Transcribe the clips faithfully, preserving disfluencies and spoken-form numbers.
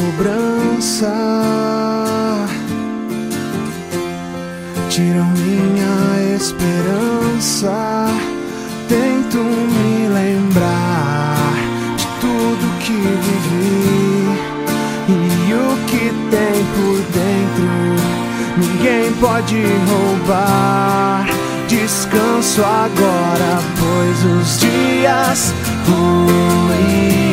cobrança tiram minha esperança. Tento me lembrar de tudo que vivi e o que tem por dentro ninguém pode roubar. Descanso agora, pois os dias ruins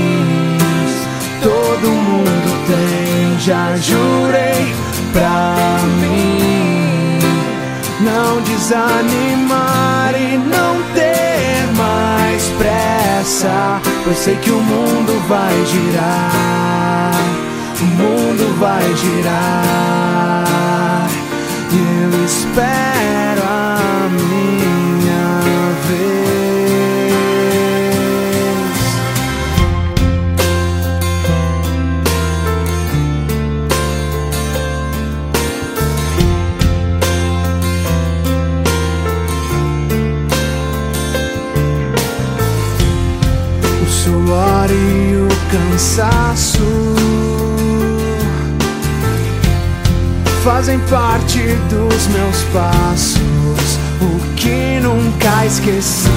todo mundo tem. Já jurei pra mim não desanimar e não ter mais pressa, pois sei que o mundo vai girar, o mundo vai girar, e eu espero a minha vez. O suor e o cansaço fazem parte dos meus passos. O que nunca esqueci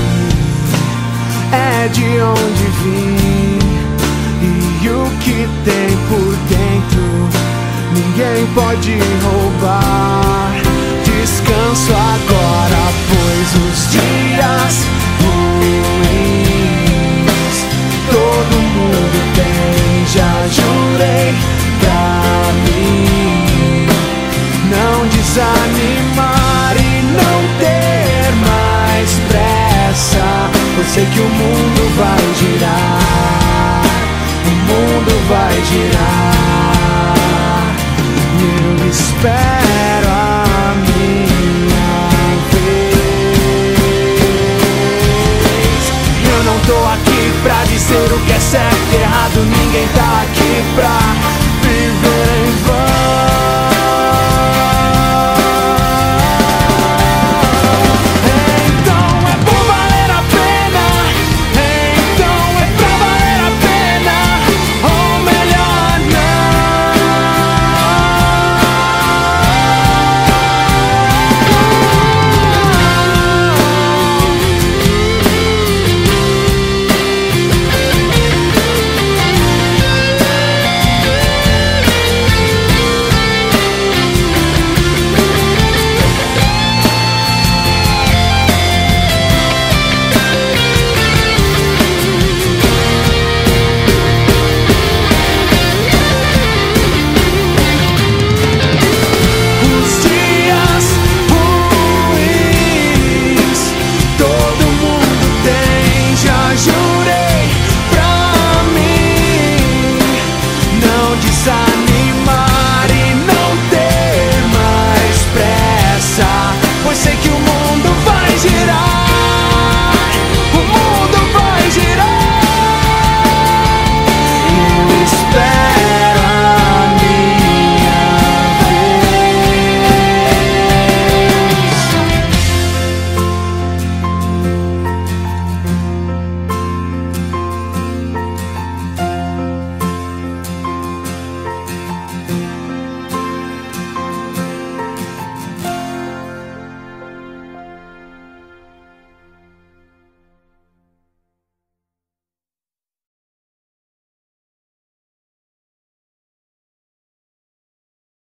é de onde vim e o que tem por dentro ninguém pode roubar. Descanso agora, pois os dias ruins todo mundo tem. Já jurei pra mim não desanimar e não ter mais pressa, pois sei que o mundo vai girar, o mundo vai girar, e eu espero a minha vez. Eu não tô aqui pra dizer o que é certo e errado, ninguém tá aqui pra